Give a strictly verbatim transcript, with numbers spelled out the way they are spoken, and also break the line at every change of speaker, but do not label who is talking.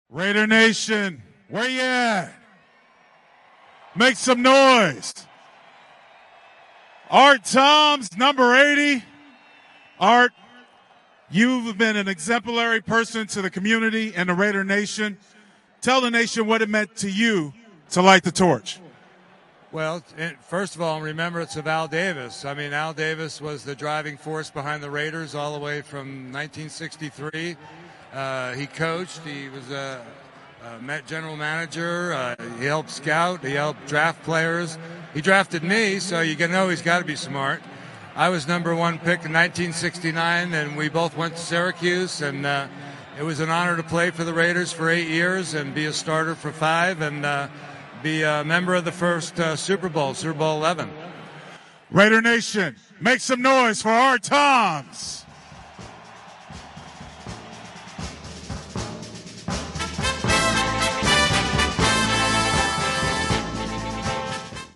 Raider Nation, where you at? Make some noise. Art Toms, number eighty. Art, you've been an exemplary person to the community and the Raider Nation. Tell the nation what it meant to you to light the torch.
Well, first of all, remember it's of Al Davis. I mean, Al Davis was the driving force behind the Raiders all the way from nineteen sixty-three. Uh, he coached. He was a, a Met general manager. Uh, he helped scout. He helped draft players. He drafted me, so you can know he's got to be smart. I was number one pick in nineteen sixty-nine, and we both went to Syracuse, and uh, it was an honor to play for the Raiders for eight years and be a starter for five, and uh, be a member of the first uh, Super Bowl, Super Bowl eleven.
Raider Nation, make some noise for Art Toms.